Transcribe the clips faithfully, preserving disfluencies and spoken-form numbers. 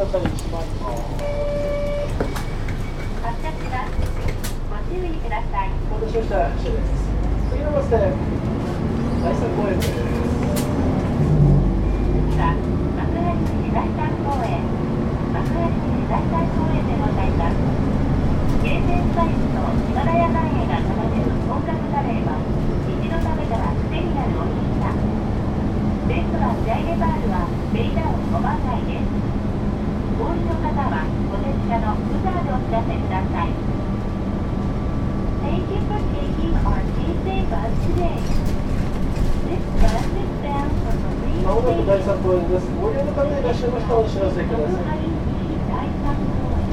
たりします。 発車します。ご注意ください。 お待たせしました。車です。次のバスで第三公園です。 次は幕張市第三公園、幕張市第三公園でございます。ゲーセンスパイスとヒマラヤ岩塩が奏でる本格カレーは一度食べたら癖になるおいしさ。レストランジャイレバールはベイダウンごばん街です。お降りの方はお手下のブザードをお知らせください。Thank you for taking our Tuesday bus today. This bus is bound for Marine まもなく Station. 第三公園です。ご利用の方いらっしゃいましたらお知らせください。 幕張市第三公園。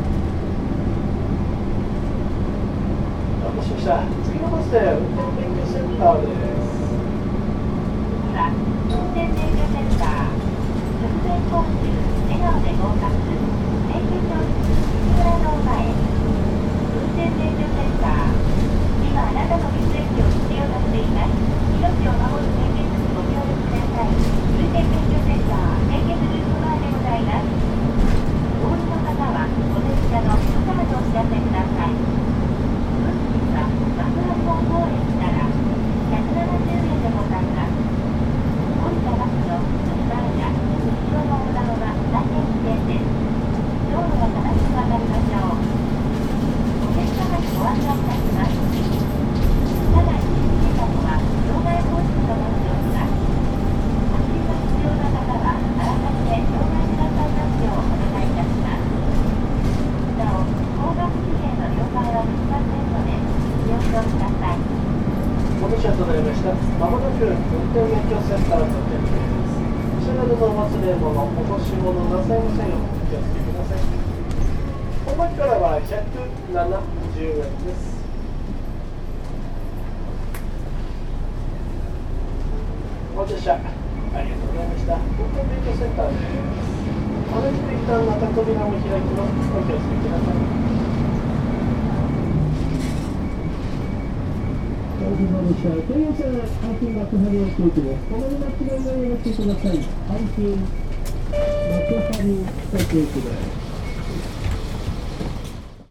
お待たせしました。次のバスで運転免許センターです。 次は運転免許センター。直前講習、笑顔で合格。免許証付き西村の前。運転免許センター。今あなたの血液を必要としています。命を守る献血にご協力ください。運転免許センター、献血ルート前でございます。お降りの方はお手下のブザードをお知らせください。本日は幕張本公園からひゃくななじゅうえんでございます。降りたバスの右前や後ろの横断は大変危険です。道路は正しく渡りましょう。お客様にご案内いたします。車内に引きたのは障害防止となっております。お知りが必要な方はあらかじめ障害くださいますようお願いいたします。なお、高額期限の了解はできませんのでご了承ください。 お待ちとなりました。まもなく運転免許センターの到着です。車などのお忘れ物、落とし物なさいませんようお気をつけください。本番からはひゃくななじゅうえんです。お待たせありがとうございました。運転免許センターです。同じく一旦また扉を開きます。お気をつけください。 お疲れ様でした。京葉線阪急幕張駅行きです。このまま違いをお願いしてください。阪急幕張北駅です。